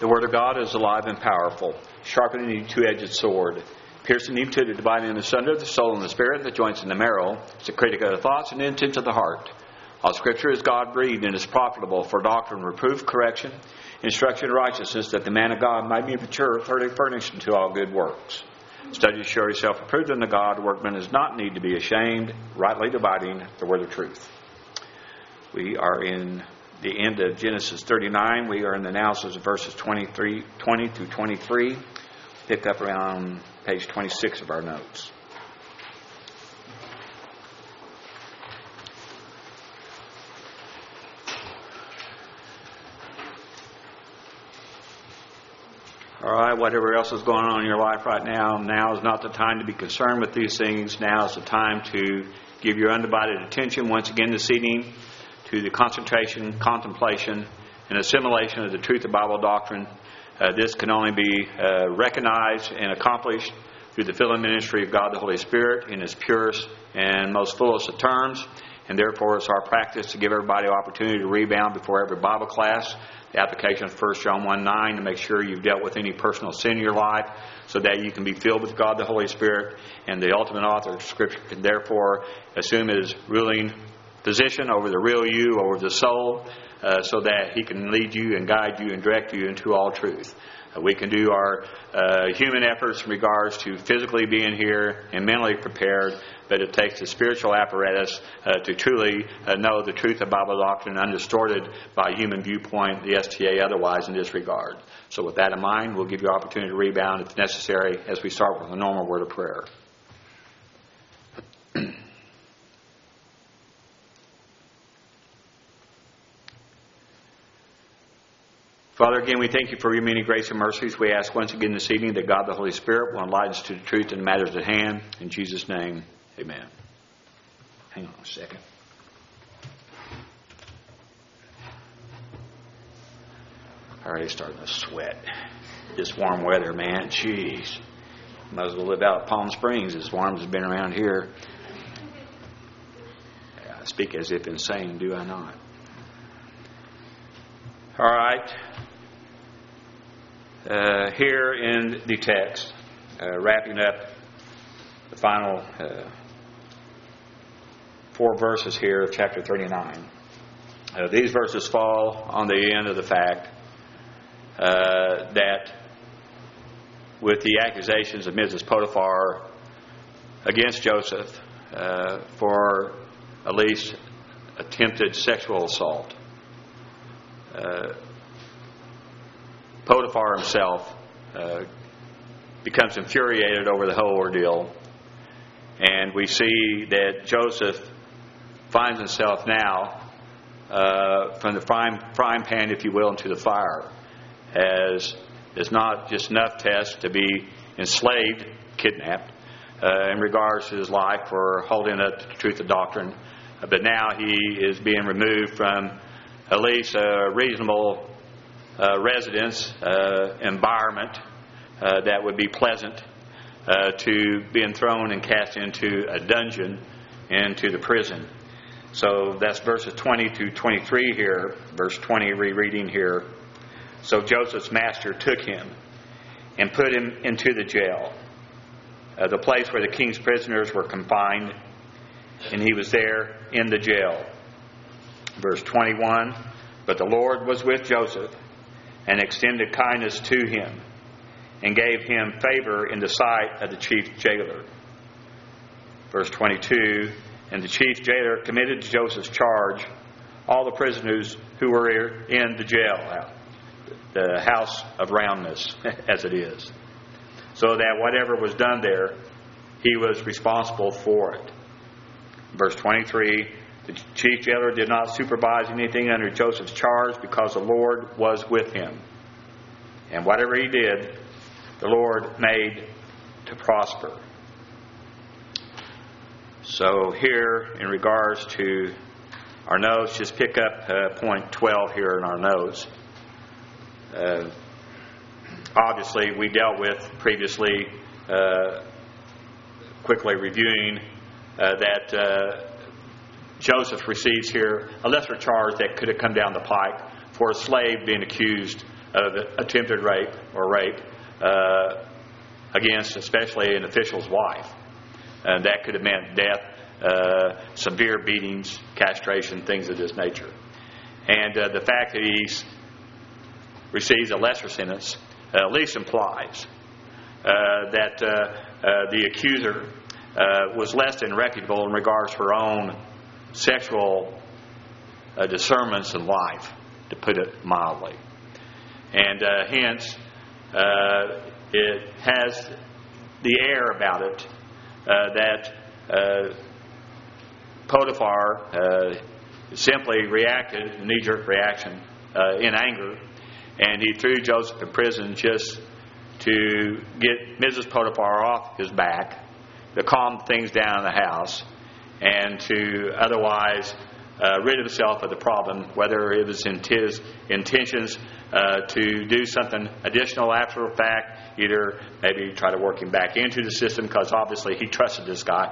The Word of God is alive and powerful, sharper than any two-edged sword, piercing even to the dividing asunder the soul and the spirit, the joints and the marrow. It's a critic of the thoughts and intents of the heart. All Scripture is God-breathed and is profitable for doctrine, reproof, correction, instruction in righteousness, that the man of God might be mature, thoroughly furnished unto all good works. Study to show yourself approved unto God. Workman does not need to be ashamed, rightly dividing the word of truth. We are in the end of Genesis 39. We are in the analysis of verses 20 through 23. Pick up around page 26 of our notes. All right, whatever else is going on in your life right now, now is not the time to be concerned with these things. Now is the time to give your undivided attention once again this evening to the concentration, contemplation, and assimilation of the truth of Bible doctrine. This can only be recognized and accomplished through the filling ministry of God the Holy Spirit in His purest and most fullest of terms. And therefore it's our practice to give everybody an opportunity to rebound before every Bible class. The application of 1 John 1:9 to make sure you've dealt with any personal sin in your life so that you can be filled with God the Holy Spirit. And the ultimate author of Scripture can therefore assume His ruling position over the real you, over the soul, so that He can lead you and guide you and direct you into all truth. We can do our human efforts in regards to physically being here and mentally prepared, but it takes the spiritual apparatus to truly know the truth of Bible doctrine undistorted by human viewpoint, the STA otherwise in this regard. So with that in mind, we'll give you an opportunity to rebound if necessary as we start with a normal word of prayer. Father, again, we thank you for your many grace and mercies. We ask once again this evening that God the Holy Spirit will enlighten us to the truth and matters at hand. In Jesus' name, amen. Hang on a second. I already starting to sweat. This warm weather, man. Jeez. Might as well live out at Palm Springs as warm as it's been around here. I speak as if insane, do I not? All right. Here in the text, wrapping up the final 4 verses here of chapter 39. These verses fall on the end of the fact that with the accusations of Mrs. Potiphar against Joseph for at least attempted sexual assault, Potiphar himself becomes infuriated over the whole ordeal. And we see that Joseph finds himself now from the frying pan, if you will, into the fire. As it's not just enough test to be enslaved, kidnapped, in regards to his life for holding up to the truth of doctrine. But now he is being removed from at least a reasonable residence, environment that would be pleasant, to being thrown and cast into a dungeon, into the prison. So that's verses 20 to 23 here. Verse 20 rereading here. So Joseph's master took him and put him into the jail, the place where the king's prisoners were confined, and he was there in the jail. Verse 21, but the Lord was with Joseph and extended kindness to him and gave him favor in the sight of the chief jailer. Verse 22, and the chief jailer committed to Joseph's charge all the prisoners who were in the jail, the house of roundness, as it is, so that whatever was done there, he was responsible for it. Verse 23, the chief jailer did not supervise anything under Joseph's charge because the Lord was with him. And whatever he did, the Lord made to prosper. So here, in regards to our notes, just pick up point 12 here in our notes. Obviously, we dealt with previously, quickly reviewing that Joseph receives here a lesser charge that could have come down the pike for a slave being accused of attempted rape or rape against especially an official's wife. And that could have meant death, severe beatings, castration, things of this nature. And the fact that he receives a lesser sentence at least implies that the accuser was less than reputable in regards to her own sexual discernments in life, to put it mildly. And hence, it has the air about it that Potiphar simply reacted, a knee-jerk reaction, in anger, and he threw Joseph in prison just to get Mrs. Potiphar off his back, to calm things down in the house, and to otherwise rid himself of the problem, whether it was in his intentions to do something additional after the fact, either maybe try to work him back into the system, because obviously he trusted this guy.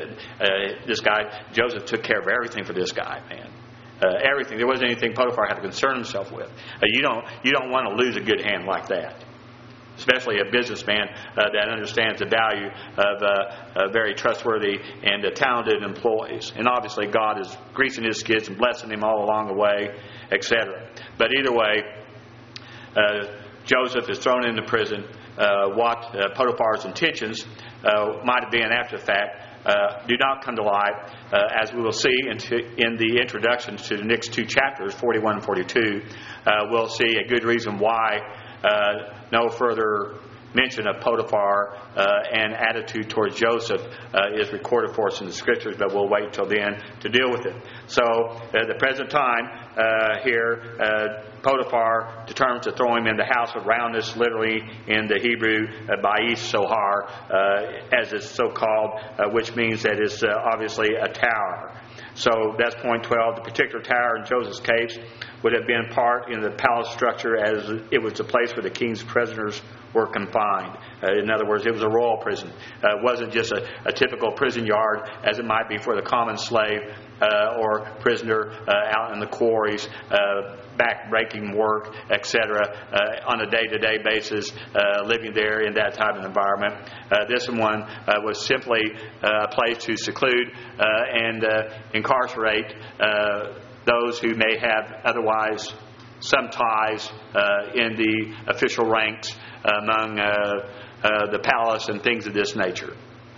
Joseph took care of everything for this guy, man. Everything. There wasn't anything Potiphar had to concern himself with. You don't want to lose a good hand like that, especially a businessman that understands the value of very trustworthy and talented employees. And obviously God is greasing his skids and blessing him all along the way, etc. But either way, Joseph is thrown into prison. What Potiphar's intentions might have been after the fact do not come to light, as we will see in the introductions to the next two chapters, 41 and 42. We'll see a good reason why no further mention of Potiphar and attitude towards Joseph is recorded for us in the Scriptures, but we'll wait till then to deal with it. So at the present time here, Potiphar determines to throw him in the house of roundness, literally in the Hebrew, Bais Sohar, as it's so called, which means that it's obviously a tower. So that's point 12. The particular tower in Joseph's case would have been part in the palace structure, as it was the place where the king's prisoners were confined. In other words, it was a royal prison. It wasn't just a typical prison yard as it might be for the common slave or prisoner out in the quarries, back-breaking work, etc., on a day-to-day basis, living there in that type of environment. This one was simply a place to seclude and incarcerate those who may have otherwise some ties in the official ranks among the palace and things of this nature.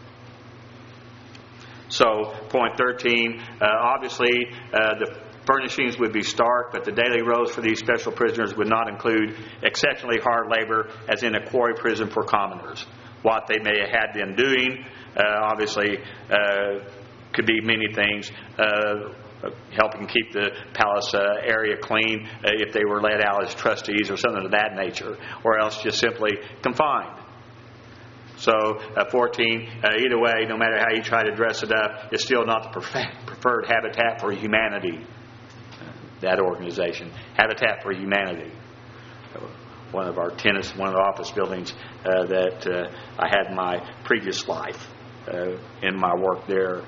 So, point 13, obviously the furnishings would be stark, but the daily roles for these special prisoners would not include exceptionally hard labor, as in a quarry prison for commoners. What they may have had been doing, obviously, could be many things. Helping keep the palace area clean if they were let out as trustees or something of that nature, or else just simply confined. So 14, either way, no matter how you try to dress it up, it's still not the preferred habitat for humanity. That organization, Habitat for Humanity, one of our tenants, one of the office buildings that I had in my previous life in my work there.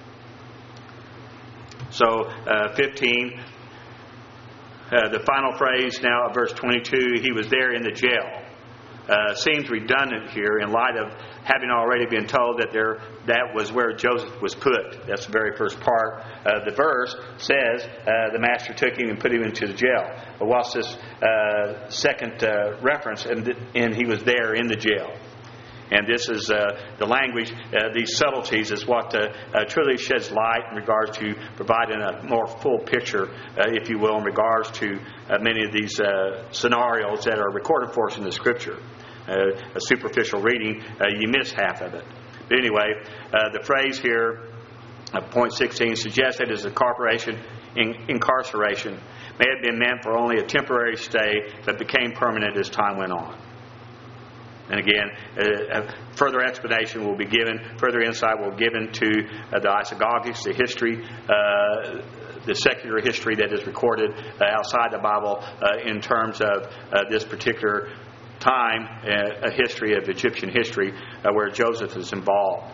So 15, the final phrase now of verse 22, he was there in the jail. Seems redundant here in light of having already been told that that was where Joseph was put. That's the very first part. The verse says the master took him and put him into the jail. But what's this second reference? And he was there in the jail. And this is the language, these subtleties is what truly sheds light in regards to providing a more full picture, if you will, in regards to many of these scenarios that are recorded for us in the Scripture. A superficial reading, you miss half of it. But anyway, the phrase here, point 16, suggests that as incarceration may have been meant for only a temporary stay, but became permanent as time went on. And again, further explanation will be given, further insight will be given to the isagogics, the history, the secular history that is recorded outside the Bible in terms of this particular time, a history of Egyptian history where Joseph is involved.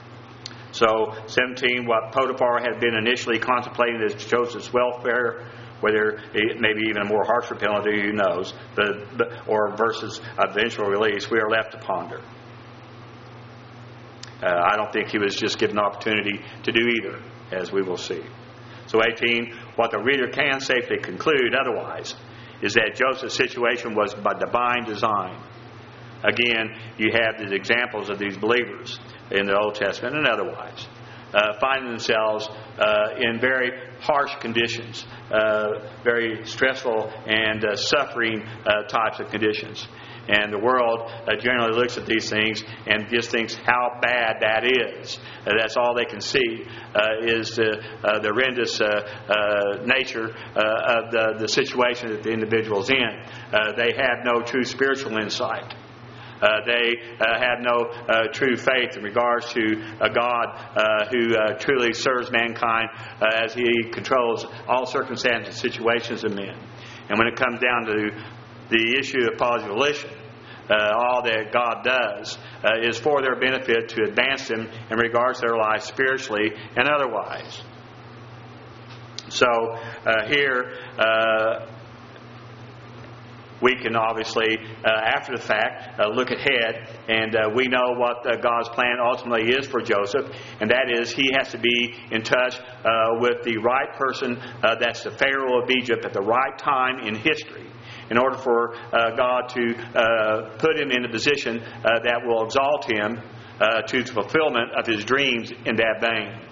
So, 17, what Potiphar had been initially contemplating as Joseph's welfare Whether it may be even a more harsher penalty, who knows, or versus eventual release, we are left to ponder. I don't think he was just given an opportunity to do either, as we will see. So 18, what the reader can safely conclude otherwise is that Joseph's situation was by divine design. Again, you have the examples of these believers in the Old Testament and otherwise, finding themselves in very harsh conditions, very stressful and suffering types of conditions. And the world generally looks at these things and just thinks how bad that is. That's all they can see is the horrendous nature of the situation that the individual's in. They have no true spiritual insight. They have no true faith in regards to a God who truly serves mankind as He controls all circumstances, situations of men. And when it comes down to the issue of positive volition, all that God does is for their benefit to advance them in regards to their life spiritually and otherwise. So here we can obviously, after the fact, look ahead, and we know what God's plan ultimately is for Joseph, and that is he has to be in touch with the right person, that's the Pharaoh of Egypt, at the right time in history, in order for God to put him in a position that will exalt him to the fulfillment of his dreams in that vein.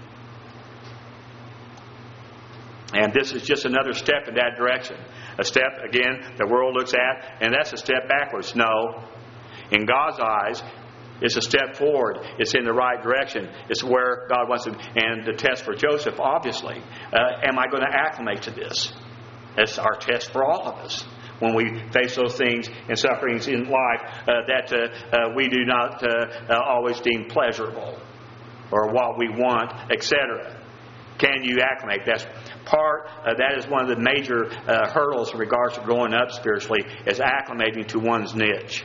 And this is just another step in that direction. A step, again, the world looks at, and that's a step backwards. No. In God's eyes, it's a step forward. It's in the right direction. It's where God wants to. And the test for Joseph, obviously, am I going to acclimate to this? That's our test for all of us. When we face those things and sufferings in life that we do not always deem pleasurable, or what we want, etc. Can you acclimate? That's part. That is one of the major hurdles in regards to growing up spiritually, is acclimating to one's niche.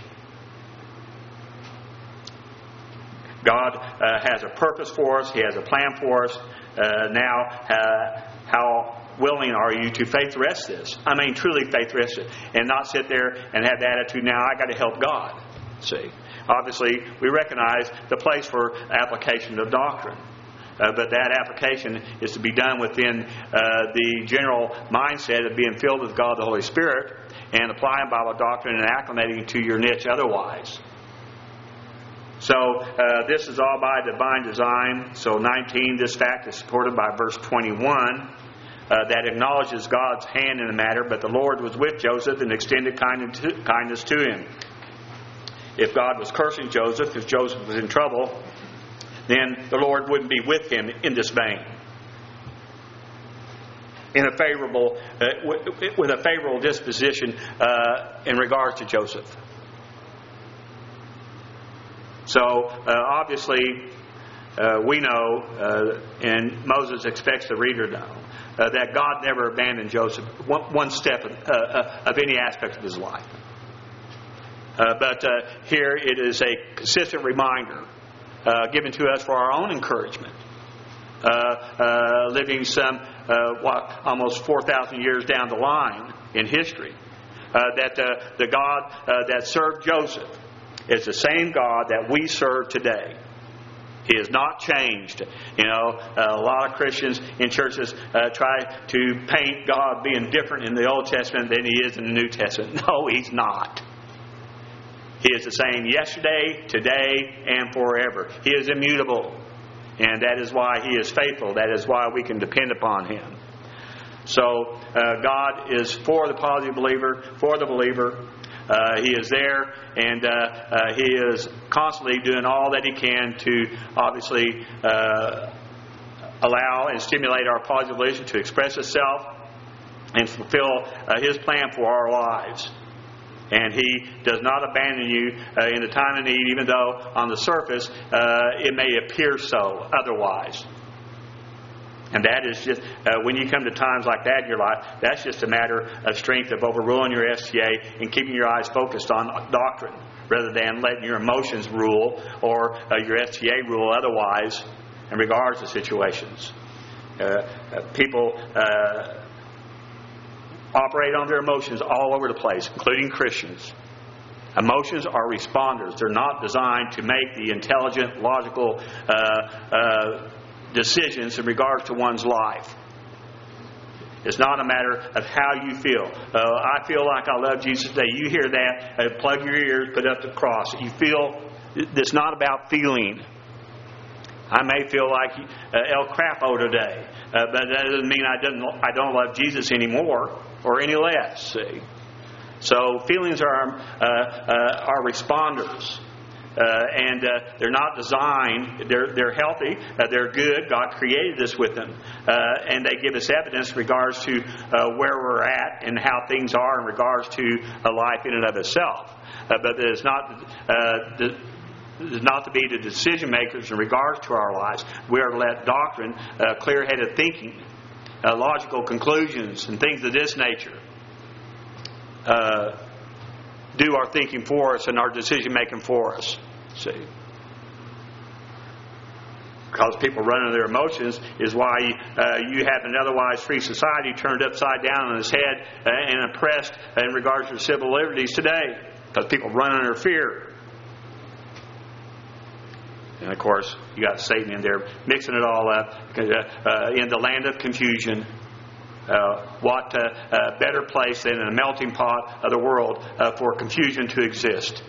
God has a purpose for us. He has a plan for us. Now, how willing are you to faith rest this? I mean, truly faith rest it, and not sit there and have the attitude, now I got to help God. See, obviously, we recognize the place for application of doctrine. But that application is to be done within the general mindset of being filled with God the Holy Spirit and applying Bible doctrine and acclimating to your niche otherwise. So this is all by divine design. So 19, this fact is supported by verse 21 that acknowledges God's hand in the matter, but the Lord was with Joseph and extended kindness to him. If God was cursing Joseph, if Joseph was in trouble, then the Lord wouldn't be with him in this vein. In a favorable, with a favorable disposition in regards to Joseph. So obviously, we know, and Moses expects the reader to know, that God never abandoned Joseph one step of any aspect of his life. But here it is a consistent reminder given to us for our own encouragement. Living some, almost 4,000 years down the line in history, that the God that served Joseph is the same God that we serve today. He has not changed. You know, a lot of Christians in churches try to paint God being different in the Old Testament than He is in the New Testament. No, He's not. He is the same yesterday, today, and forever. He is immutable. And that is why He is faithful. That is why we can depend upon Him. So, God is for the positive believer, for the believer. He is there, and He is constantly doing all that He can to obviously allow and stimulate our positive volition to express itself and fulfill His plan for our lives. And He does not abandon you in the time of need, even though on the surface it may appear so otherwise. And that is just, when you come to times like that in your life, that's just a matter of strength of overruling your STA and keeping your eyes focused on doctrine, rather than letting your emotions rule or your STA rule otherwise in regards to situations. People operate on their emotions all over the place, including Christians. Emotions are responders. They're not designed to make the intelligent, logical decisions in regards to one's life. It's not a matter of how you feel. I feel like I love Jesus today. You hear that, plug your ears, put up the cross. You feel, it's not about feeling. I may feel like El Crapo today, but that doesn't mean I don't love Jesus anymore or any less. See, so feelings are responders, and they're not designed. They're healthy. They're good. God created us with them, and they give us evidence in regards to where we're at and how things are in regards to life in and of itself. But it's not to be the decision makers in regards to our lives. We are to let doctrine, clear-headed thinking, logical conclusions, and things of this nature do our thinking for us and our decision making for us. See, because people running their emotions is why you have an otherwise free society turned upside down on its head and oppressed in regards to civil liberties today, because people run under fear. And of course, you got Satan in there mixing it all up in the land of confusion. What better place than in a melting pot of the world for confusion to exist?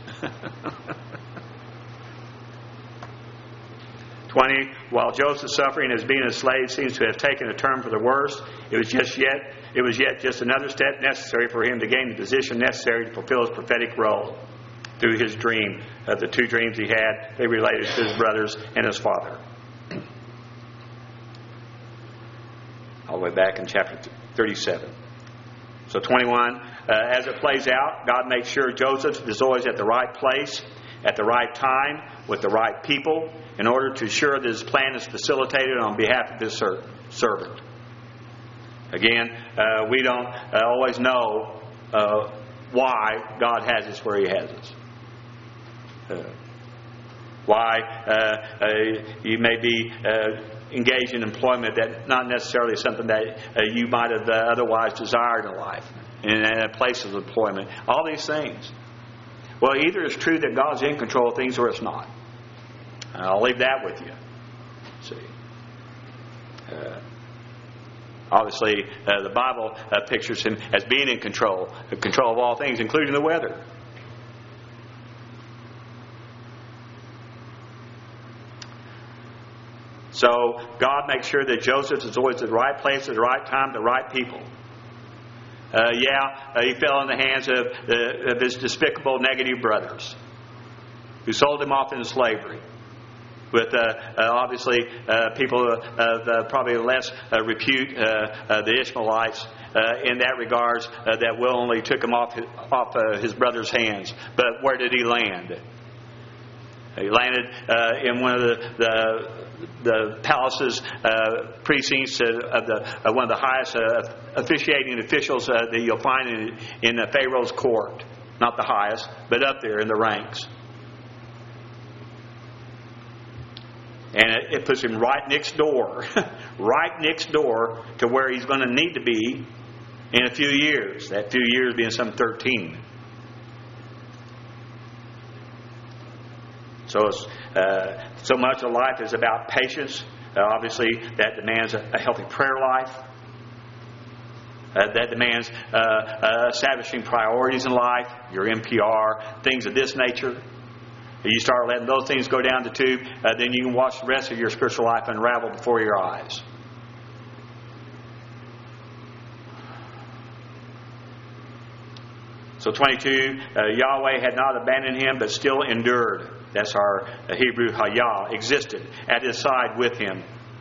20. While Joseph's suffering as being a slave seems to have taken a turn for the worse, it was yet just another step necessary for him to gain the position necessary to fulfill his prophetic role. Through his dream, the two dreams he had, they related to his brothers and his father. All the way back in chapter 37. So 21, as it plays out, God makes sure Joseph is always at the right place, at the right time, with the right people, in order to ensure that his plan is facilitated on behalf of his servant. Again, we don't always know why God has us where He has us. Why you may be engaged in employment that not necessarily something that you might have otherwise desired in life, in a place of employment. All these things. Well, either it's true that God's in control of things or it's not. I'll leave that with you. See. Obviously, the Bible pictures Him as being in control of all things, including the weather. So, God makes sure that Joseph is always at the right place at the right time, the right people. He fell in the hands of his despicable, negative brothers who sold him off into slavery. With obviously people of probably less repute, the Ishmaelites, in that regards, that willingly took him off his brother's hands. But where did he land? He landed in one of the palace's precincts of one of the highest officiating officials that you'll find in Pharaoh's court. Not the highest, but up there in the ranks. And it puts him right next door to where he's going to need to be in a few years. That few years being some 13. So so much of life is about patience. Obviously, that demands a healthy prayer life. That demands establishing priorities in life, your NPR, things of this nature. You start letting those things go down the tube, then you can watch the rest of your spiritual life unravel before your eyes. So 22, Yahweh had not abandoned him, but still endured. That's our Hebrew Hayah, existed at his side with him.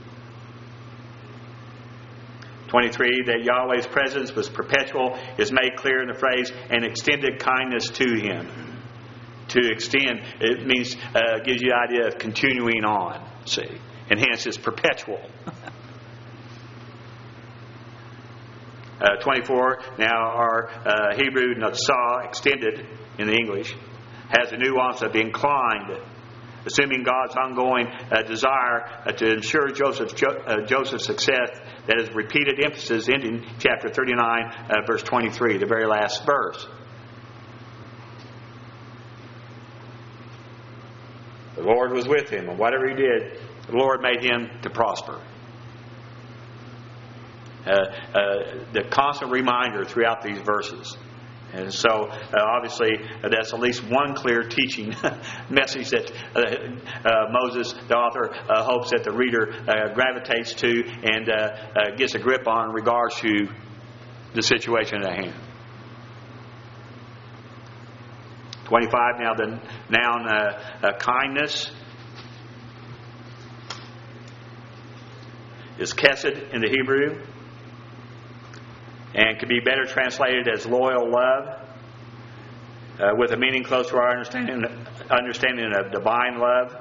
23, that Yahweh's presence was perpetual is made clear in the phrase, and extended kindness to him. To extend, it means, gives you the idea of continuing on, see. And hence it's perpetual. 24, now our Hebrew Natsah, extended in the English, has the nuance of inclined assuming God's ongoing desire to ensure Joseph's success. That is repeated emphasis ending chapter 39, verse 23, the very last verse. The Lord was with him, and whatever he did, the Lord made him to prosper. The constant reminder throughout these verses. And so, obviously, that's at least one clear teaching message that Moses, the author, hopes that the reader gravitates to and gets a grip on in regards to the situation at hand. 25, now the noun kindness is chesed in the Hebrew, and can be better translated as loyal love, with a meaning close to our understanding of divine love.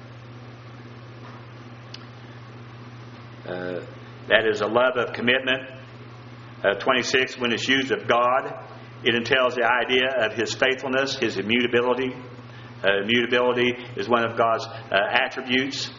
That is a love of commitment. 26, when it's used of God, it entails the idea of His faithfulness, His immutability. Immutability is one of God's attributes.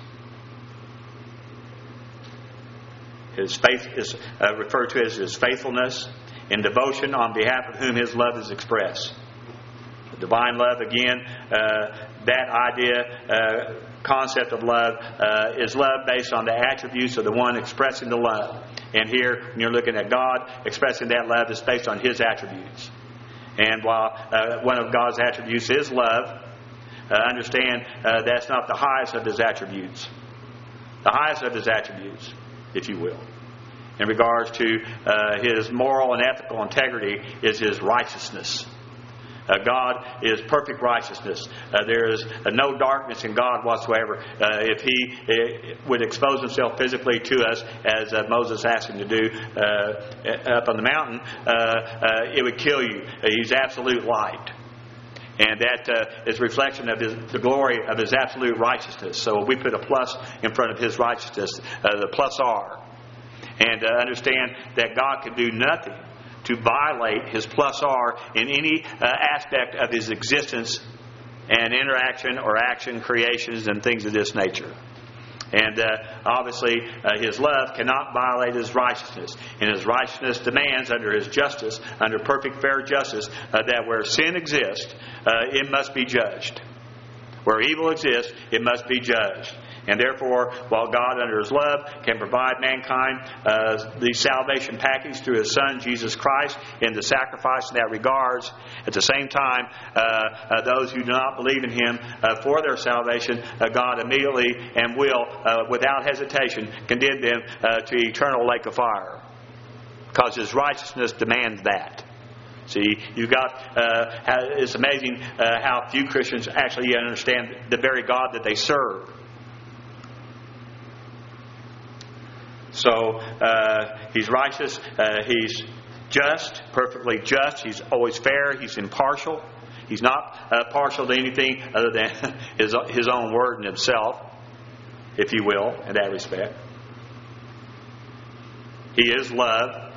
His faith is referred to as His faithfulness in devotion on behalf of whom His love is expressed. The divine love, again, that idea, concept of love, is love based on the attributes of the one expressing the love. And here, when you're looking at God expressing that love, it's based on His attributes. And while one of God's attributes is love, understand that's not the highest of His attributes. The highest of His attributes, if you will, in regards to His moral and ethical integrity, is His righteousness. God is perfect righteousness. There is no darkness in God whatsoever. If He would expose Himself physically to us, as Moses asked Him to do up on the mountain, it would kill you. He's absolute light. And that is a reflection of the glory of His absolute righteousness. So we put a plus in front of His righteousness, the plus R. And understand that God can do nothing to violate His plus R in any aspect of His existence and interaction or action, creations, and things of this nature. And obviously, His love cannot violate His righteousness. And His righteousness demands, under His justice, under perfect fair justice, that where sin exists, it must be judged. Where evil exists, it must be judged. And therefore, while God, under His love, can provide mankind the salvation package through His Son, Jesus Christ, in the sacrifice in that regards, at the same time, those who do not believe in Him for their salvation, God immediately and will, without hesitation, condemn them to eternal lake of fire. Because His righteousness demands that. See, you've got, it's amazing how few Christians actually understand the very God that they serve. So, He's righteous, He's just, perfectly just, He's always fair, He's impartial. He's not partial to anything other than His own word and Himself, if you will, in that respect. He is love.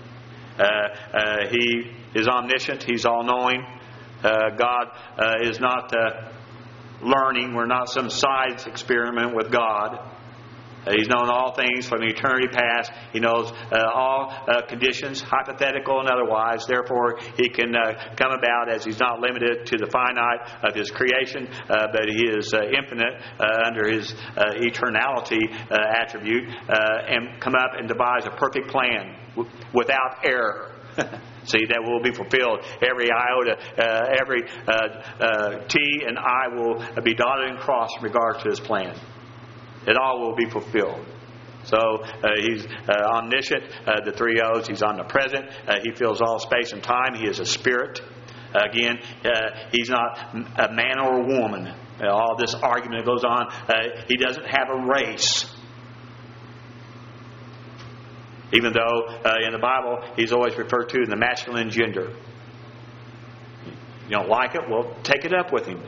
He is omniscient, He's all-knowing. God is not learning. We're not some science experiment with God. He's known all things from eternity past. He knows all conditions, hypothetical and otherwise. Therefore, He can come about as He's not limited to the finite of His creation, but He is infinite under His eternality attribute, and come up and devise a perfect plan without error. See, that will be fulfilled. Every iota, every T and I will be dotted and crossed in regards to His plan. It all will be fulfilled. So He's omniscient, the three O's. He's omnipresent. He fills all space and time. He is a spirit. Again, He's not a man or a woman. All this argument that goes on. He doesn't have a race. Even though in the Bible He's always referred to in the masculine gender. You don't like it? Well, take it up with Him.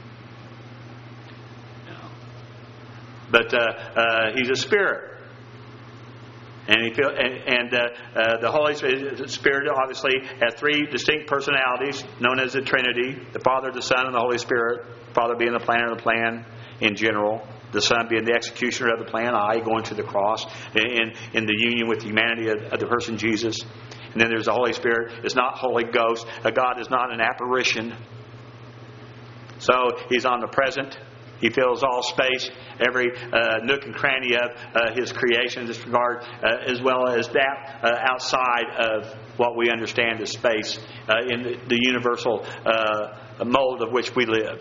But He's a spirit, and the Holy Spirit obviously has three distinct personalities, known as the Trinity: the Father, the Son, and the Holy Spirit. Father being the planner of the plan, in general. The Son being the executioner of the plan I, going to the cross, in the union with the humanity of the person Jesus. And then there's the Holy Spirit. It's not Holy Ghost. God is not an apparition. So He's omnipresent. He fills all space, every nook and cranny of His creation in this regard, as well as that outside of what we understand as space in the universal mold of which we live.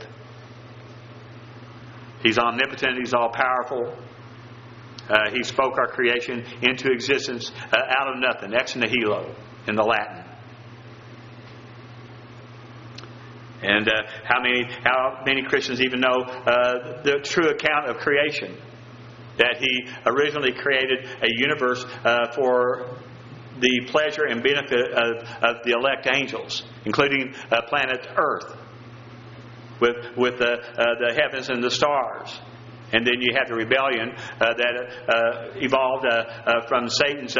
He's omnipotent. He's all-powerful. He spoke our creation into existence out of nothing, ex nihilo in the Latin. And how many Christians even know the true account of creation? That He originally created a universe for the pleasure and benefit of the elect angels, including planet Earth, with the heavens and the stars. And then you have the rebellion that evolved from Satan's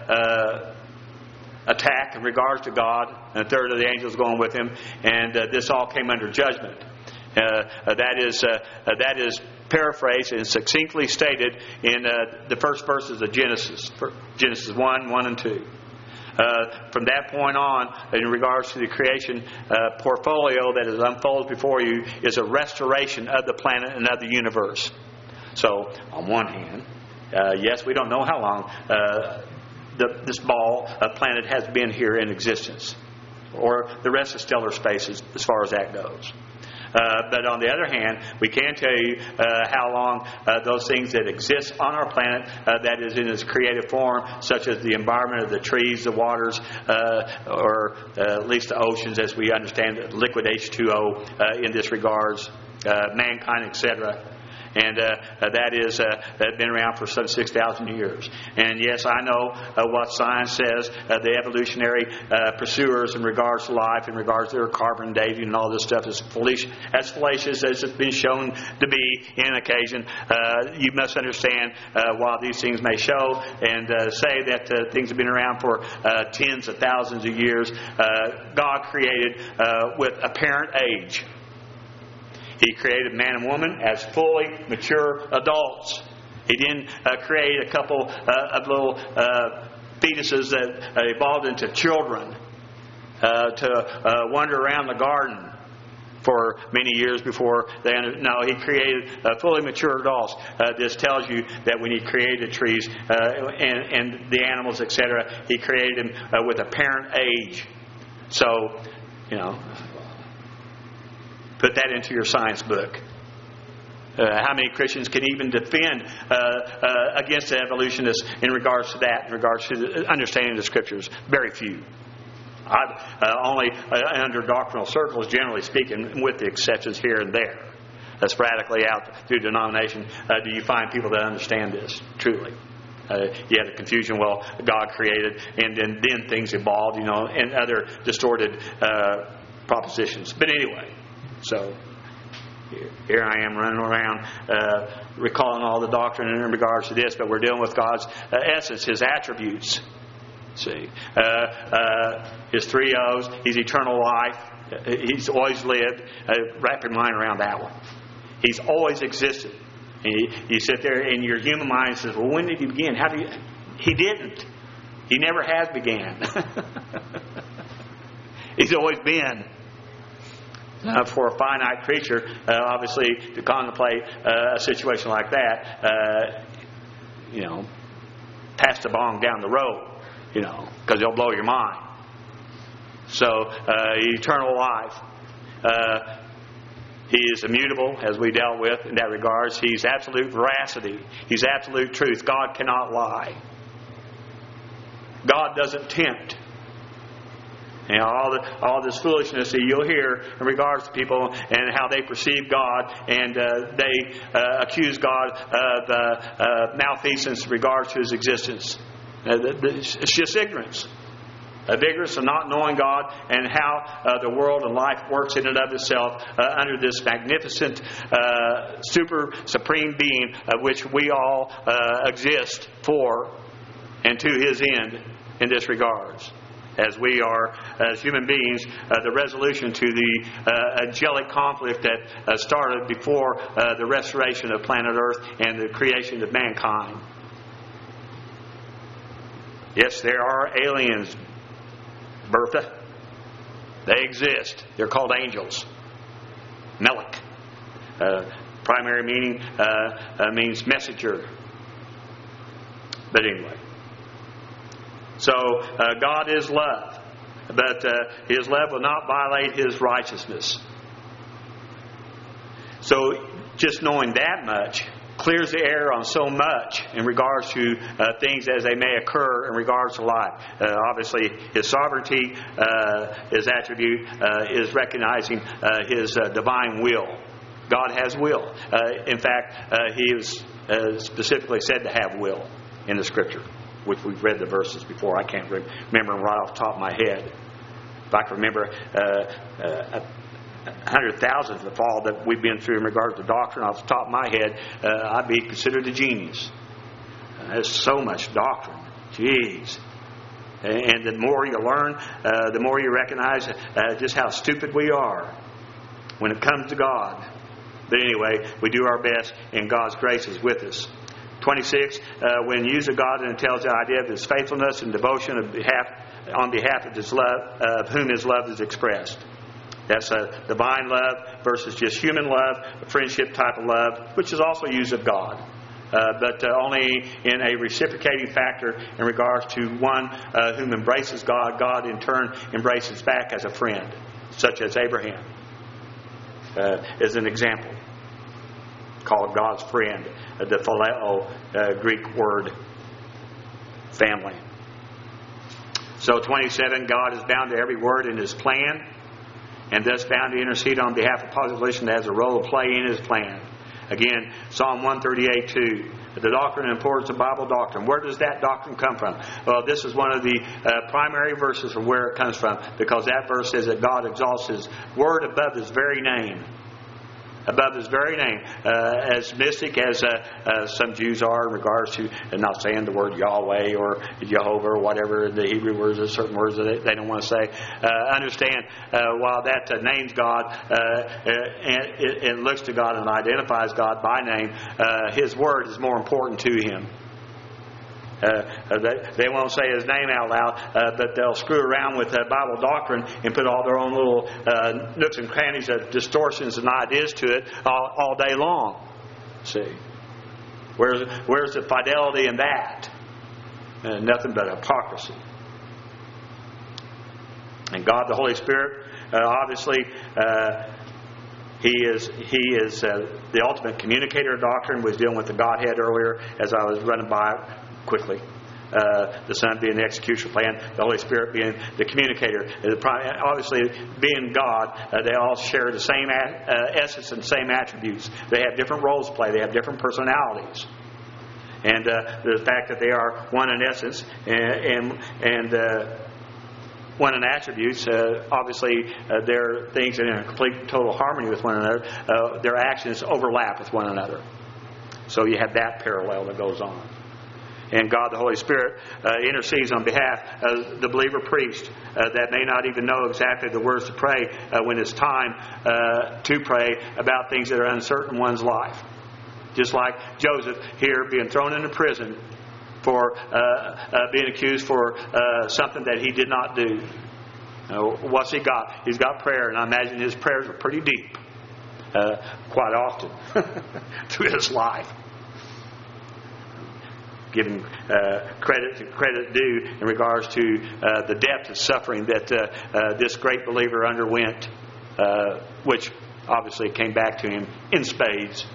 attack in regards to God, and a third of the angels going with him, and this all came under judgment. That is paraphrased and succinctly stated in the first verses of Genesis 1, 1 and 2. From that point on, in regards to the creation portfolio that is unfolded before you, is a restoration of the planet and of the universe. So, on one hand, yes, we don't know how long this ball planet has been here in existence, or the rest of stellar space as far as that goes. But on the other hand, we can tell you how long those things that exist on our planet, that is in its creative form, such as the environment of the trees, the waters, or at least the oceans as we understand it, liquid H2O in this regards, mankind, etc. And that is been around for some 6,000 years. And yes, I know what science says, the evolutionary pursuers in regards to life, in regards to their carbon dating and all this stuff is as fallacious as it's been shown to be in occasion. You must understand while these things may show and say that things have been around for tens of thousands of years, God created with apparent age. He created man and woman as fully mature adults. He didn't create a couple of little fetuses that evolved into children to wander around the garden for many years before they... No, He created fully mature adults. This tells you that when He created trees and the animals, etc., He created them with apparent age. So, put that into your science book. How many Christians can even defend against the evolutionists in regards to that, in regards to the understanding of the Scriptures? Very few. Only under doctrinal circles, generally speaking, with the exceptions here and there. Sporadically out through denomination, do you find people that understand this, truly? You have the confusion, well, God created, and then things evolved, and other distorted propositions. But anyway... So, here I am running around recalling all the doctrine in regards to this, but we're dealing with God's essence, His attributes. See, His three O's, He's eternal life, He's always lived. Wrap your mind around that one. He's always existed. And you sit there in your human mind and says, well, when did He begin? He didn't. He never has began. He's always been. For a finite creature, obviously, to contemplate a situation like that, pass the bong down the road, because it'll blow your mind. So, eternal life. He is immutable, as we dealt with in that regards. He's absolute veracity. He's absolute truth. God cannot lie. God doesn't tempt. All this foolishness that you'll hear in regards to people and how they perceive God, and they accuse God of malfeasance in regards to His existence. It's just ignorance. Ignorance of not knowing God and how the world and life works in and of itself under this magnificent, supreme being of which we all exist for and to His end in this regards. as we are, as human beings, the resolution to the angelic conflict that started before the restoration of planet Earth and the creation of mankind. Yes, there are aliens, Bertha. They exist. They're called angels. Melech. Primary meaning means messenger. But anyway. So, God is love. But His love will not violate His righteousness. So, just knowing that much clears the air on so much in regards to things as they may occur in regards to life. Obviously, His sovereignty, His attribute, is recognizing His divine will. God has will. In fact, He is specifically said to have will in the Scripture, which we've read the verses before. I can't remember them right off the top of my head. If I can remember 100,000th of all that we've been through in regard to doctrine off the top of my head, I'd be considered a genius. There's so much doctrine. Jeez. And the more you learn, the more you recognize just how stupid we are when it comes to God. But anyway, we do our best, and God's grace is with us. 26, when used of God, and it tells the idea of His faithfulness and devotion on behalf of His love, of whom His love is expressed. That's a divine love versus just human love, a friendship type of love, which is also used of God. But only in a reciprocating factor in regards to one whom embraces God. God in turn embraces back as a friend, such as Abraham is an example. Called God's friend, the phileo, Greek word, family. So 27, God is bound to every word in His plan, and thus bound to intercede on behalf of population that has a role to play in His plan. Again, Psalm 138:2. The doctrine and importance of Bible doctrine. Where does that doctrine come from? Well, this is one of the primary verses from where it comes from, because that verse says that God exalts His word above His very name. Above His very name. As mystic as some Jews are in regards to not saying the word Yahweh or Jehovah or whatever the Hebrew words or certain words that they don't want to say. Understand, while that names God and looks to God and identifies God by name, His word is more important to Him. They won't say His name out loud, but they'll screw around with Bible doctrine and put all their own little nooks and crannies of distortions and ideas to it all day long. See, where's the fidelity in that? Nothing but hypocrisy. And God, the Holy Spirit, obviously, He is the ultimate communicator of doctrine. We was dealing with the Godhead earlier as I was running by quickly. The Son being the execution plan, the Holy Spirit being the communicator. Obviously, being God, they all share the same essence and same attributes. They have different roles to play. They have different personalities. And the fact that they are one in essence and one in attributes, obviously they're things that are in complete total harmony with one another. Their actions overlap with one another. So you have that parallel that goes on. And God, the Holy Spirit, intercedes on behalf of the believer priest that may not even know exactly the words to pray when it's time to pray about things that are uncertain in one's life. Just like Joseph here being thrown into prison for being accused for something that he did not do. What's he got? He's got prayer, and I imagine his prayers are pretty deep quite often through his life. Giving credit due in regards to the depth of suffering that this great believer underwent, which obviously came back to him in spades.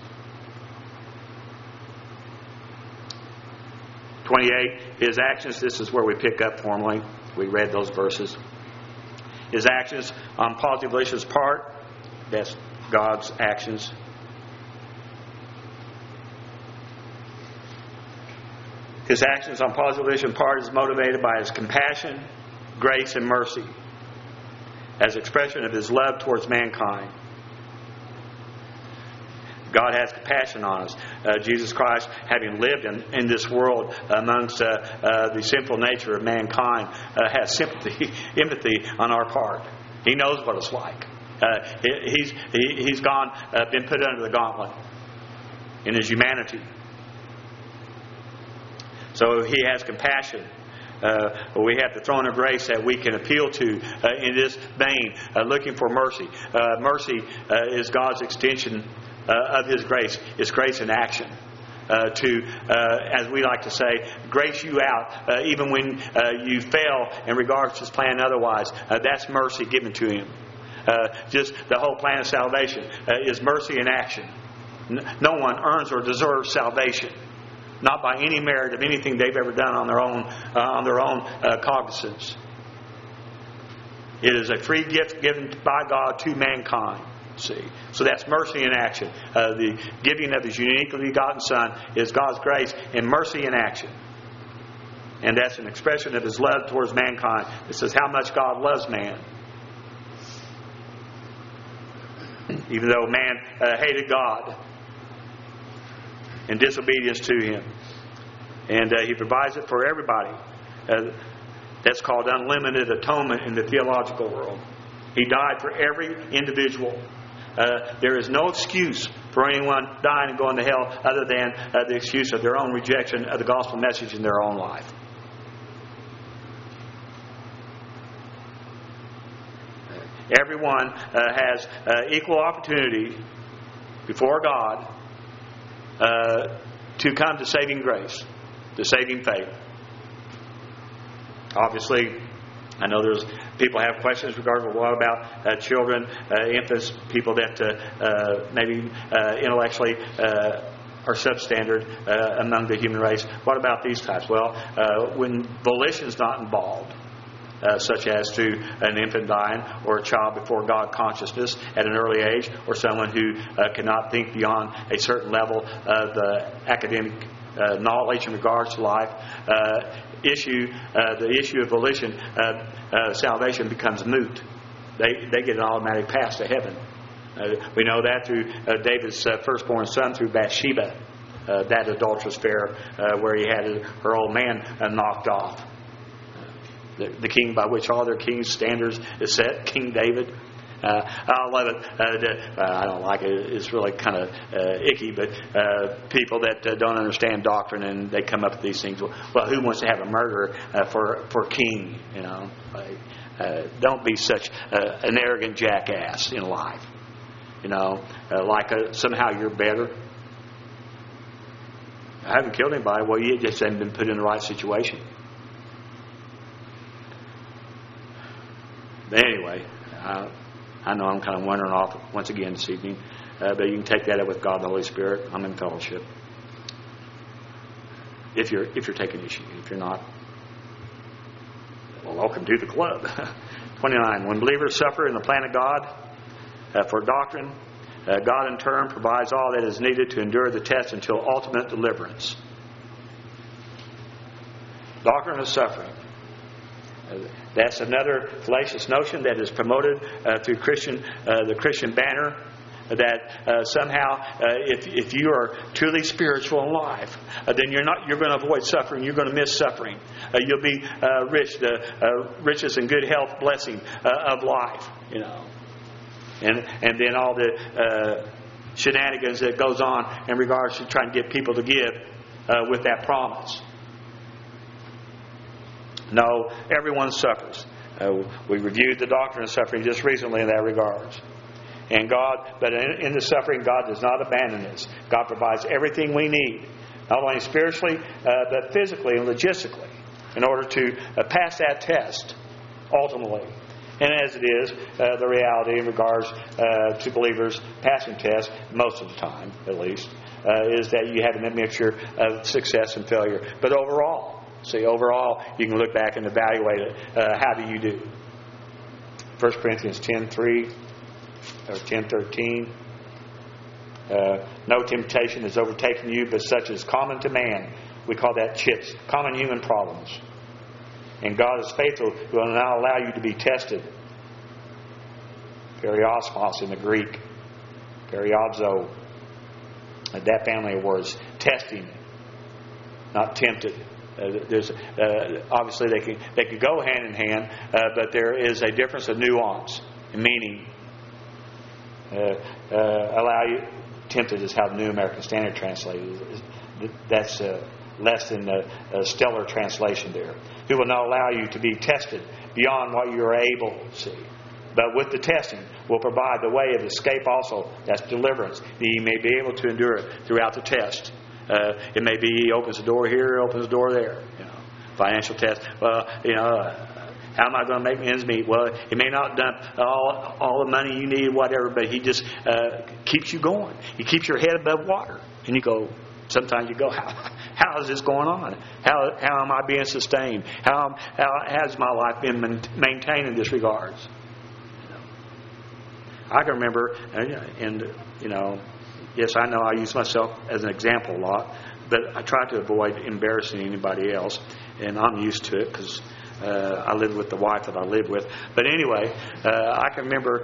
28, his actions, this is where we pick up formally. We read those verses. His actions on positive volition's part, that's God's actions. His actions on positive volition part is motivated by His compassion, grace, and mercy as expression of His love towards mankind. God has compassion on us. Jesus Christ, having lived in this world amongst the sinful nature of mankind, has sympathy, empathy on our part. He knows what it's like. He's been put under the gauntlet in his humanity. So he has compassion. We have the throne of grace that we can appeal to in this vein, looking for mercy. Mercy is God's extension of His grace. It's grace in action. As we like to say, grace you out even when you fail in regards to His plan otherwise. That's mercy given to Him. Just the whole plan of salvation is mercy in action. No one earns or deserves salvation, not by any merit of anything they've ever done on their own cognizance. It is a free gift given by God to mankind. See, so that's mercy in action. The giving of His uniquely begotten Son is God's grace and mercy in action, and that's an expression of His love towards mankind. It says how much God loves man. Even though man hated God in disobedience to Him. And He provides it for everybody. That's called unlimited atonement in the theological world. He died for every individual. There is no excuse for anyone dying and going to hell other than the excuse of their own rejection of the gospel message in their own life. Everyone has equal opportunity before God to come to saving grace, to saving faith. Obviously, I know there's people have questions regarding what about children, infants, people that maybe intellectually are substandard among the human race. What about these types? Well, when volition is not involved, such as to an infant dying or a child before God consciousness at an early age, or someone who cannot think beyond a certain level of academic knowledge in regards to life, the issue of volition, salvation becomes moot. They get an automatic pass to heaven. We know that through David's firstborn son, through Bathsheba, that adulterous affair where he had her old man knocked off. The king by which all their kings' standards is set, King David. I love it. I don't like it. It's really kind of icky, but people that don't understand doctrine and they come up with these things. Well, who wants to have a murderer for king? You know, don't be such an arrogant jackass in life. You know, somehow you're better. I haven't killed anybody. Well, you just haven't been put in the right situation. But anyway, I know I'm kind of wandering off once again this evening, but you can take that up with God and the Holy Spirit. I'm in fellowship. If you're taking issue, if you're not, well, welcome to the club. 29. When believers suffer in the plan of God for doctrine, God in turn provides all that is needed to endure the test until ultimate deliverance. Doctrine of suffering. That's another fallacious notion that is promoted through the Christian banner, that somehow if you are truly spiritual in life, then you're going to avoid suffering. You're going to miss suffering. You'll be rich, the riches and good health blessing of life. You know, and then all the shenanigans that goes on in regards to trying to get people to give with that promise. No, everyone suffers. We reviewed the doctrine of suffering just recently in that regards. And but in the suffering, God does not abandon us. God provides everything we need, not only spiritually, but physically and logistically, in order to pass that test, ultimately. And as it is, the reality in regards to believers passing tests, most of the time, at least, is that you have a mixture of success and failure. But overall, you can look back and evaluate it. How do you do? 1 Corinthians 10:3 or 10:13. No temptation has overtaken you, but such is common to man. We call that chips, common human problems. And God is faithful, who will not allow you to be tested. Periosmos in the Greek. Periodzo. That family was testing, not tempted. There's obviously they can go hand in hand, but there is a difference of nuance and meaning. Allow you tempted is how the New American Standard translated it. That's less than the stellar translation there. Who will not allow you to be tested beyond what you are able to see, but with the testing will provide the way of escape also. That's deliverance. That you may be able to endure it throughout the test. It may be He opens the door here, opens the door there. Financial test. Well, how am I going to make ends meet? Well, He may not dump all the money you need, whatever, but He just keeps you going. He keeps your head above water, and you go. Sometimes you go, how is this going on? How am I being sustained? How has my life been maintained in this regards? I can remember, and yes, I know I use myself as an example a lot, but I try to avoid embarrassing anybody else, and I'm used to it because I live with the wife that I live with. But anyway, I can remember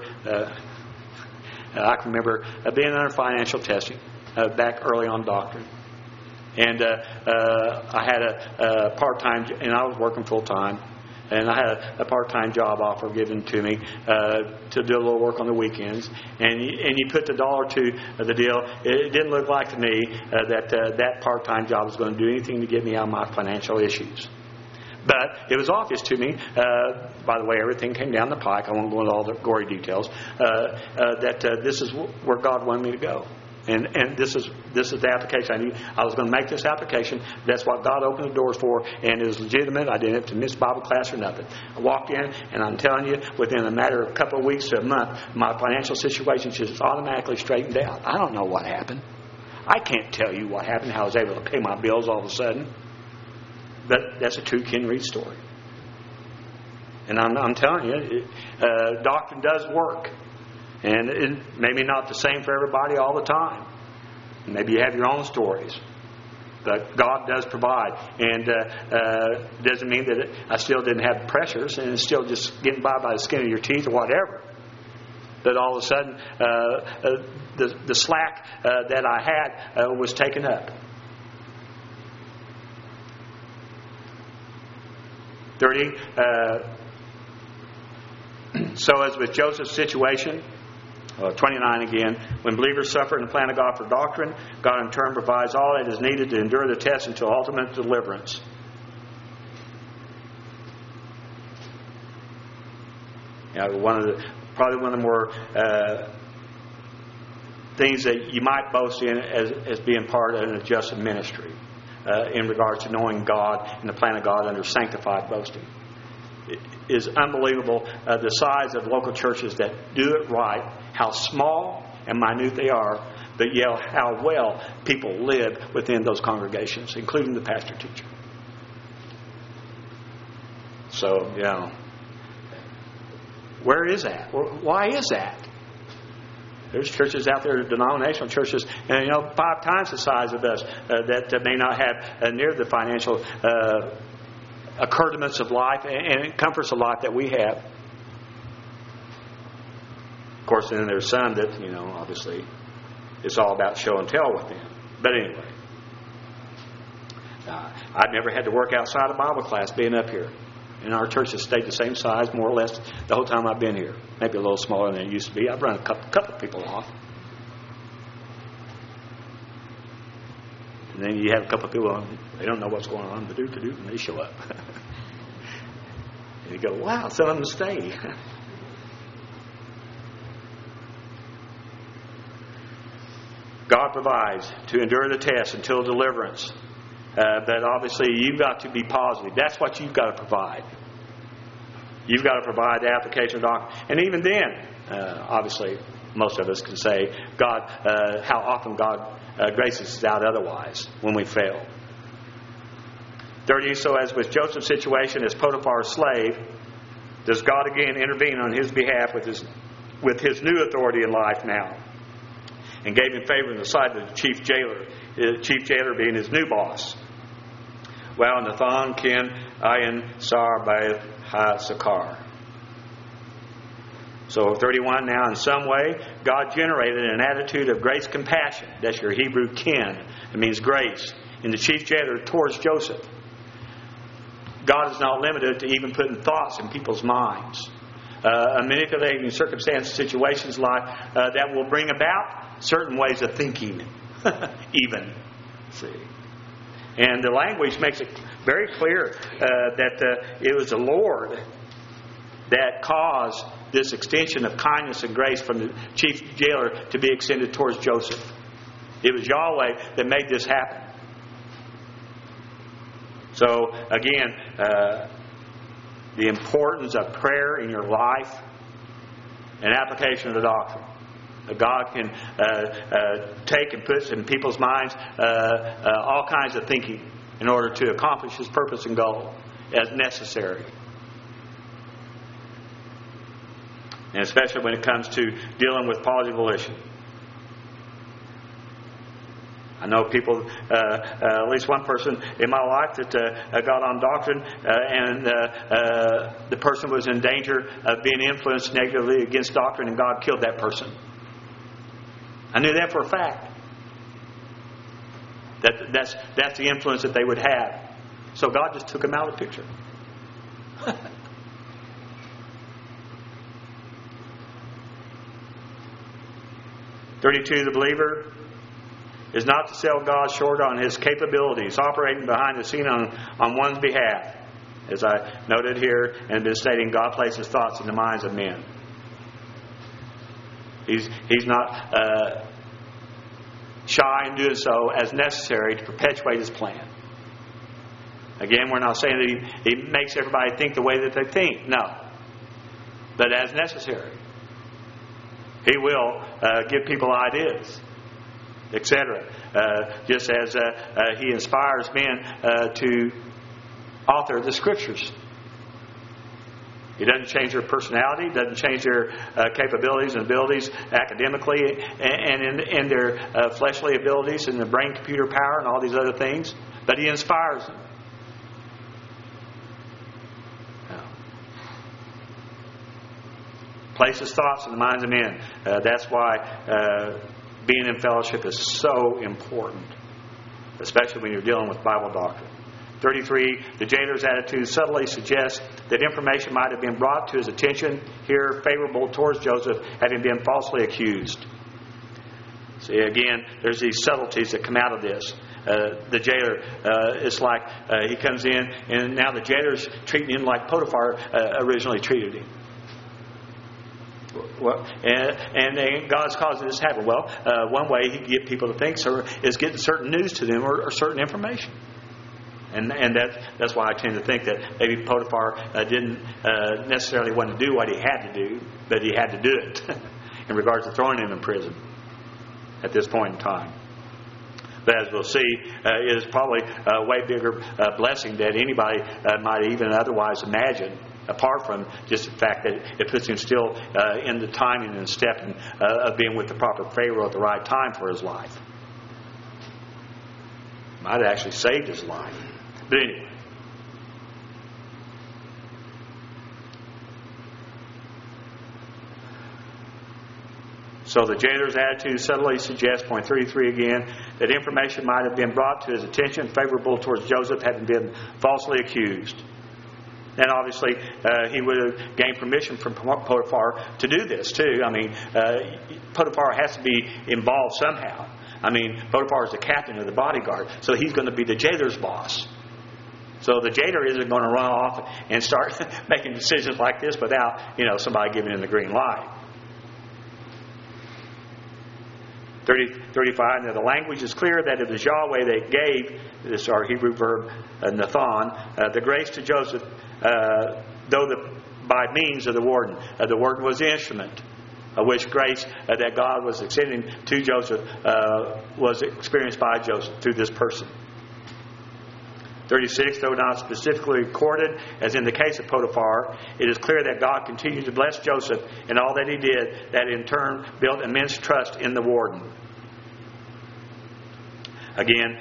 being under financial testing back early on doctrine. And I had a part-time, and I was working full-time, and I had a part-time job offer given to me to do a little work on the weekends. And you put the dollar to the deal. It didn't look like to me that part-time job was going to do anything to get me out of my financial issues. But it was obvious to me, by the way, everything came down the pike. I won't go into all the gory details, that this is where God wanted me to go. And this is the application I need. I was going to make this application. That's what God opened the doors for, and it was legitimate. I didn't have to miss Bible class or nothing. I walked in, and I'm telling you, within a matter of a couple of weeks to a month, my financial situation just automatically straightened out. I don't know what happened. I can't tell you what happened, how I was able to pay my bills all of a sudden. But that's a true Ken Reed story. And I'm telling you, doctrine does work. And maybe not the same for everybody all the time. Maybe you have your own stories. But God does provide. And doesn't mean that I still didn't have pressures and it's still just getting by the skin of your teeth or whatever. But all of a sudden, the slack that I had was taken up. 30. So as with Joseph's situation, 29 again, when believers suffer in the plan of God for doctrine, God in turn provides all that is needed to endure the test until ultimate deliverance. Probably one of the more things that you might boast in as being part of an adjusted ministry in regards to knowing God and the plan of God under sanctified boasting. It is unbelievable the size of local churches that do it right, how small and minute they are, but yet how well people live within those congregations, including the pastor-teacher. So, where is that? Why is that? There's churches out there, denominational churches, and 5 times the size of us that may not have near the financial accoutrements of life and comforts of life that we have. Of course, then there's some that, obviously, it's all about show and tell with them. But anyway, I've never had to work outside of Bible class being up here. And our church has stayed the same size, more or less, the whole time I've been here. Maybe a little smaller than it used to be. I've run a couple of people off. And then you have a couple of people, they don't know what's going on, and they show up. And you go, wow, some of them stay. God provides to endure the test until deliverance. But obviously you've got to be positive. That's what you've got to provide. You've got to provide the application of doctrine. And even then, obviously, most of us can say, God, how often God graces us out otherwise when we fail. 30, so as with Joseph's situation as Potiphar's slave, does God again intervene on his behalf with his new authority in life now, and gave him favor in the sight of the chief jailer being his new boss. Well, Nathan Ken Ayin Sar Baith Ha Sakar. So 31, now in some way, God generated an attitude of grace compassion. That's your Hebrew kin. It means grace. In the chief jailer towards Joseph. God is not limited to even putting thoughts in people's minds. Manipulating circumstances, situations like that will bring about certain ways of thinking. Even. See. And the language makes it very clear that it was the Lord that caused this extension of kindness and grace from the chief jailer to be extended towards Joseph. It was Yahweh that made this happen. So, again, the importance of prayer in your life and application of the doctrine. God can take and put in people's minds all kinds of thinking in order to accomplish His purpose and goal as necessary. And especially when it comes to dealing with positive volition. I know people, at least one person in my life that got on doctrine and the person was in danger of being influenced negatively against doctrine, and God killed that person. I knew that for a fact. That's the influence that they would have. So God just took them out of the picture. 32, the believer is not to sell God short on His capabilities, operating behind the scene on one's behalf. As I noted here and been stating, God places thoughts in the minds of men. He's not shy in doing so as necessary to perpetuate His plan. Again, we're not saying that He makes everybody think the way that they think. No. But as necessary. He will give people ideas, etc. Just as He inspires men to author the Scriptures. He doesn't change their personality, doesn't change their capabilities and abilities academically and in their fleshly abilities and their brain-computer power and all these other things. But He inspires them. Places thoughts in the minds of men. That's why being in fellowship is so important, especially when you're dealing with Bible doctrine. 33, the jailer's attitude subtly suggests that information might have been brought to his attention, here favorable towards Joseph, having been falsely accused. See, again, there's these subtleties that come out of this. The jailer, it's like he comes in, and now the jailer's treating him like Potiphar originally treated him. Well, and God's causing this to happen. Well, one way He can get people to think is getting certain news to them or certain information. And that's why I tend to think that maybe Potiphar didn't necessarily want to do what he had to do, but he had to do it in regards to throwing him in prison at this point in time. But as we'll see, it is probably a way bigger blessing than anybody might even otherwise imagine, apart from just the fact that it puts him still in the timing and step of being with the proper Pharaoh at the right time for his life. Might have actually saved his life. But anyway. So the jailer's attitude subtly suggests, point 33 again, that information might have been brought to his attention favorable towards Joseph having been falsely accused. And obviously, he would have gained permission from Potiphar to do this too. I mean, Potiphar has to be involved somehow. I mean, Potiphar is the captain of the bodyguard, so he's going to be the jailer's boss. So the jailer isn't going to run off and start making decisions like this without, somebody giving him the green light. 35, now the language is clear that it was Yahweh that gave, this is our Hebrew verb, Nathan, the grace to Joseph, by means of the warden. The warden was the instrument of which grace that God was extending to Joseph was experienced by Joseph through this person. 36, though not specifically recorded, as in the case of Potiphar, it is clear that God continued to bless Joseph in all that he did, that in turn built immense trust in the warden. Again,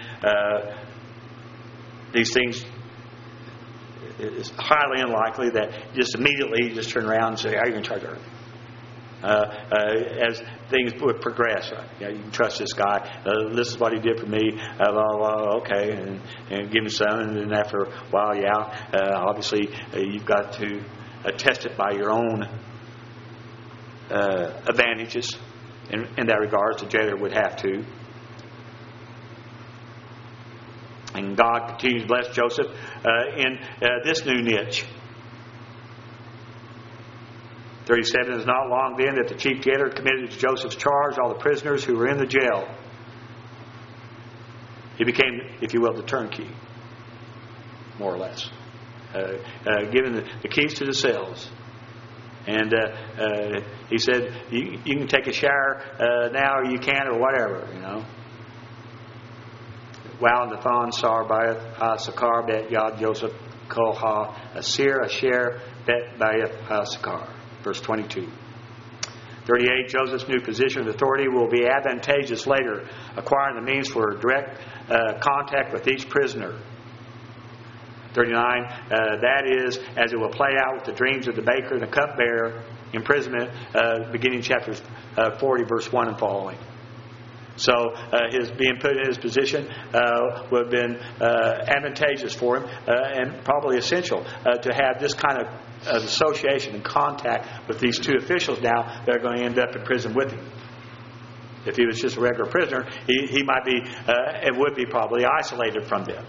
these things, it's highly unlikely that just immediately you just turn around and say, how are you going to charge her? as things would progress. You can trust this guy. This is what he did for me. Okay, and give him some. And then after a while, obviously you've got to test it by your own advantages. In that regard, the jailer would have to. And God continues to bless Joseph in this new niche. 37, it was not long then that the chief jailer committed to Joseph's charge all the prisoners who were in the jail. He became, if you will, the turnkey, more or less, given the keys to the cells. And he said, you can take a shower now, or you can't, or whatever, Wow, Nathan, Sarbaeth, Ha-Sakar, Bet Yad, Joseph, Koha, Asir, Asher, Bet Baeth, Ha-Sakar. Verse 22. 38, Joseph's new position of authority will be advantageous later, acquiring the means for direct contact with each prisoner. 39, that is, as it will play out with the dreams of the baker and the cupbearer, imprisonment, beginning chapters 40, verse 1 and following. So his being put in his position would have been advantageous for him and probably essential to have this kind of association and contact with these two officials now that are going to end up in prison with him. If he was just a regular prisoner, he might be and would be probably isolated from them.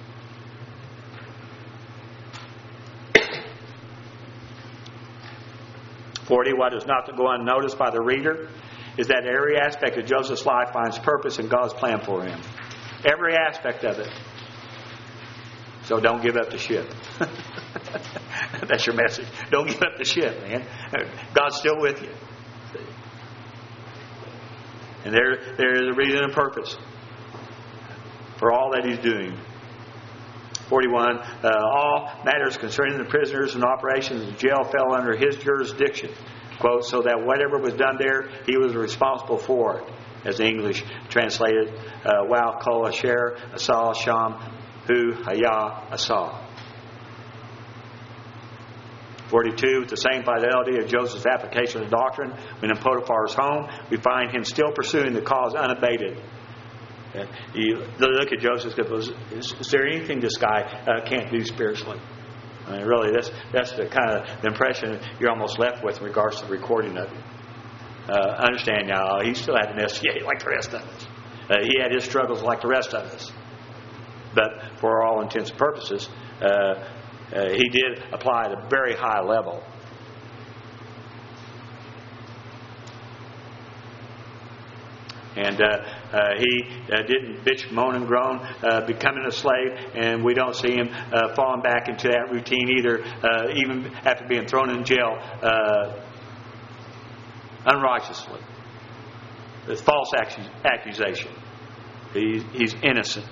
What is not to go unnoticed by the reader is that every aspect of Joseph's life finds purpose in God's plan for him. Every aspect of it. So don't give up the ship. That's your message. Don't give up the ship, man. God's still with you. And there is a reason and purpose for all that he's doing. 41, all matters concerning the prisoners and operations of the jail fell under his jurisdiction. Quote, so that whatever was done there, he was responsible for it. As the English translated, Wow, Kol, Asher, Asal, Sham, Hu, Hayah, Asal. 42, with the same fidelity of Joseph's application of doctrine, when in Potiphar's home, we find him still pursuing the cause unabated. You look at Joseph and goes, is there anything this guy can't do spiritually? I mean, really, that's the kind of the impression you're almost left with in regards to the recording of it. Understand now, he still had an SCA like the rest of us. He had his struggles like the rest of us. But for all intents and purposes, he did apply at a very high level. And he didn't bitch, moan, and groan, becoming a slave. And we don't see him falling back into that routine either, even after being thrown in jail unrighteously. With false accusation. He's innocent.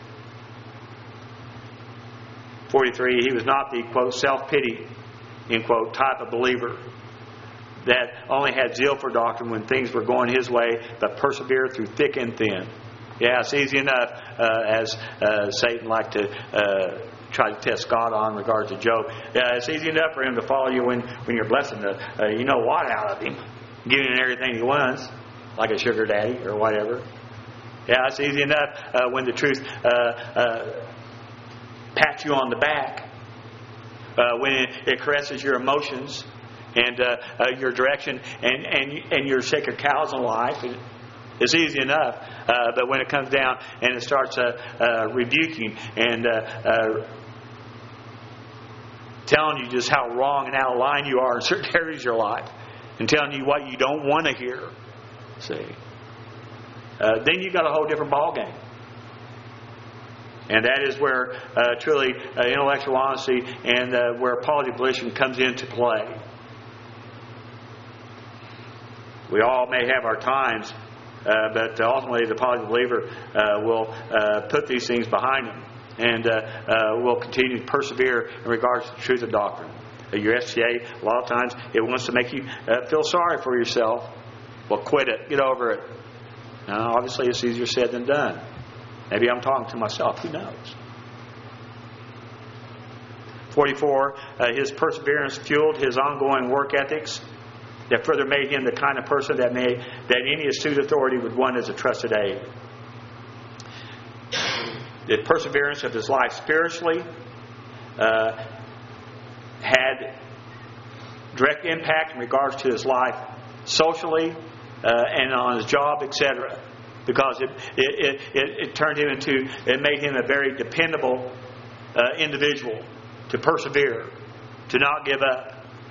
43, he was not the, quote, self-pity, end quote, type of believer that only had zeal for doctrine when things were going his way, but persevered through thick and thin. Yeah, it's easy enough, as Satan liked to try to test God on in regard to Job. Yeah, it's easy enough for him to follow you when you're blessing the you know what out of him, giving him everything he wants, like a sugar daddy or whatever. Yeah, it's easy enough when the truth pats you on the back, when it caresses your emotions and your direction and your sacred cows in life. It's easy enough, but when it comes down and it starts rebuking and telling you just how wrong and out of line you are in certain areas of your life, and telling you what you don't want to hear, see, then you got a whole different ball game. And that is where truly intellectual honesty and where apology volition comes into play. We all may have our times, but ultimately the apology believer will put these things behind him and will continue to persevere in regards to the truth of doctrine. Your SCA, a lot of times, it wants to make you feel sorry for yourself. Well, quit it. Get over it. Now, obviously, it's easier said than done. Maybe I'm talking to myself. Who knows? 44, his perseverance fueled his ongoing work ethics that further made him the kind of person that any astute authority would want as a trusted aid. The perseverance of his life spiritually had direct impact in regards to his life socially and on his job, etc. Because it turned him it made him a very dependable individual to persevere, to not give up.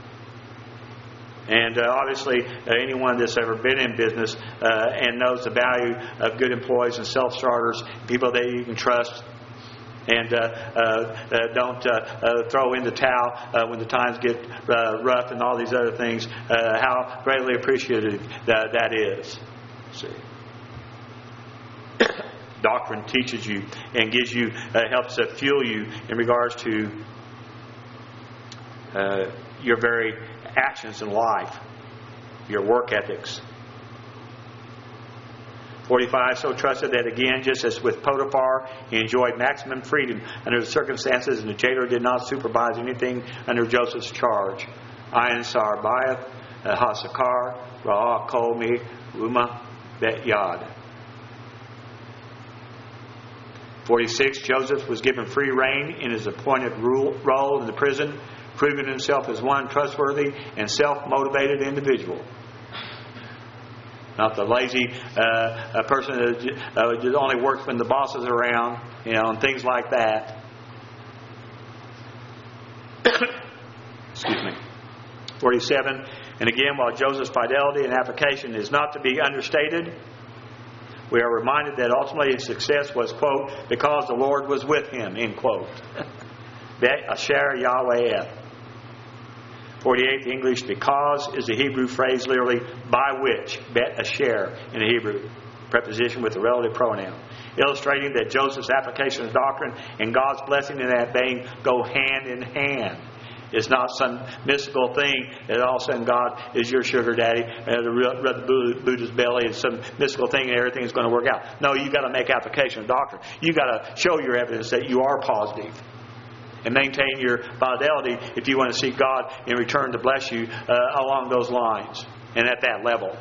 And obviously, anyone that's ever been in business and knows the value of good employees and self-starters, people that you can trust, and don't throw in the towel when the times get rough and all these other things, how greatly appreciated that is. See, doctrine teaches you and gives you, helps to fuel you in regards to your very actions in life, your work ethics. 45, so trusted that again, just as with Potiphar, he enjoyed maximum freedom under the circumstances, and the jailer did not supervise anything under Joseph's charge. Ayin Sarbayath, Hasakar, Ra'ah Kolmi, Uma Bet Yad. 46, Joseph was given free rein in his appointed role in the prison, proving himself as one trustworthy and self-motivated individual. Not the lazy person that only works when the boss is around, and things like that. Excuse me. 47, and again, while Joseph's fidelity and application is not to be understated, we are reminded that ultimately his success was, quote, because the Lord was with him, end quote. Bet Asher Yahweh. 48, the English because is the Hebrew phrase literally by which, bet asher in the Hebrew, preposition with the relative pronoun, illustrating that Joseph's application of doctrine and God's blessing in that vein go hand in hand. It's not some mystical thing that all of a sudden God is your sugar daddy and rub the Buddha's belly and some mystical thing and everything's going to work out. No, you've got to make application of doctrine. You've got to show your evidence that you are positive. And maintain your fidelity if you want to see God in return to bless you along those lines and at that level.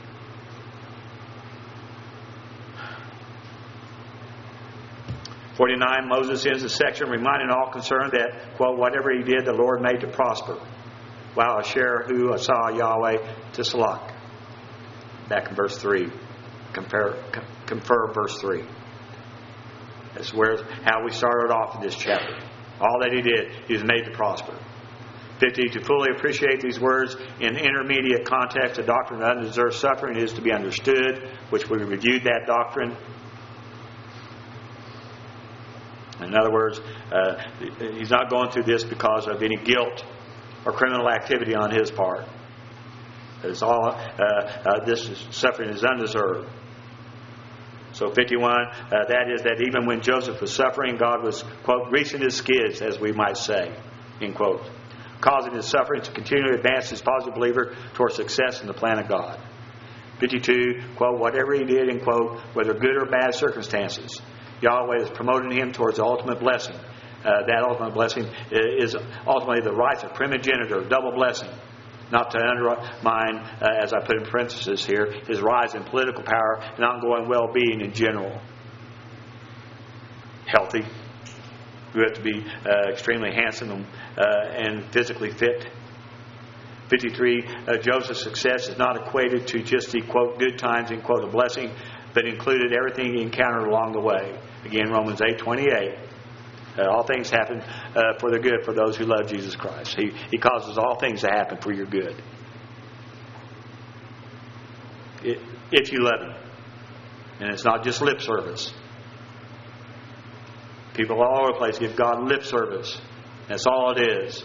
(49) Moses ends the section reminding all concerned that, quote, whatever he did, the Lord made to prosper. Wow, Asher hu asa Yahweh tislak. Back in verse 3. Confer verse 3. That's how we started off in this chapter. All that he did, he was made to prosper. 50, to fully appreciate these words in intermediate context, the doctrine of undeserved suffering is to be understood, which we reviewed that doctrine. In other words, he's not going through this because of any guilt or criminal activity on his part. It's all this suffering is undeserved. So 51, that is that even when Joseph was suffering, God was, quote, greasing his skids, as we might say, end quote, causing his suffering to continue to advance his positive believer towards success in the plan of God. 52, quote, whatever he did, end quote, whether good or bad circumstances, Yahweh is promoting him towards the ultimate blessing. That ultimate blessing is ultimately the rights of primogeniture, double blessing. Not to undermine, as I put in parentheses here, his rise in political power and ongoing well-being in general. Healthy. You have to be extremely handsome and physically fit. 53, Joseph's success is not equated to just the, quote, good times, end quote, a blessing, but included everything he encountered along the way. Again, Romans 8:28. All things happen for the good for those who love Jesus Christ. He causes all things to happen for your good. If you love Him. And it's not just lip service. People all over the place give God lip service. That's all it is.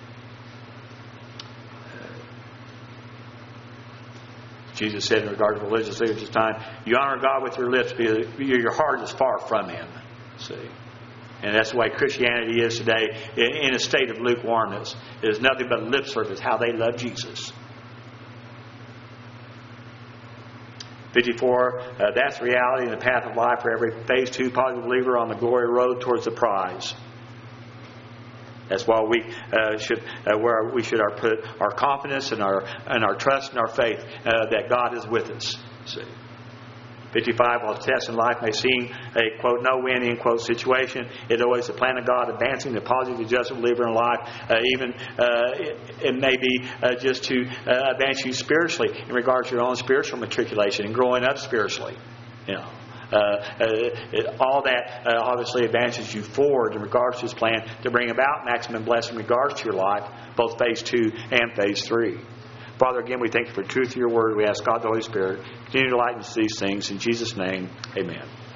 Jesus said in regard to religious leaders at this time, you honor God with your lips, but your heart is far from Him. See? And that's the way Christianity is today, in a state of lukewarmness. It is nothing but lip service, how they love Jesus. 54, that's reality in the path of life for every phase 2 positive believer on the glory road towards the prize. That's why we should put our confidence and our trust and our faith that God is with us. See. 55, while the test in life may seem a, quote, no-win, end quote, situation, it's always the plan of God advancing the positive, just believer in life. It may be just to advance you spiritually in regards to your own spiritual matriculation and growing up spiritually. You know. All that obviously advances you forward in regards to His plan to bring about maximum blessing in regards to your life, both phase 2 and phase 3. Father, again, we thank you for the truth of your word. We ask God the Holy Spirit continue to lighten these things. In Jesus' name, amen.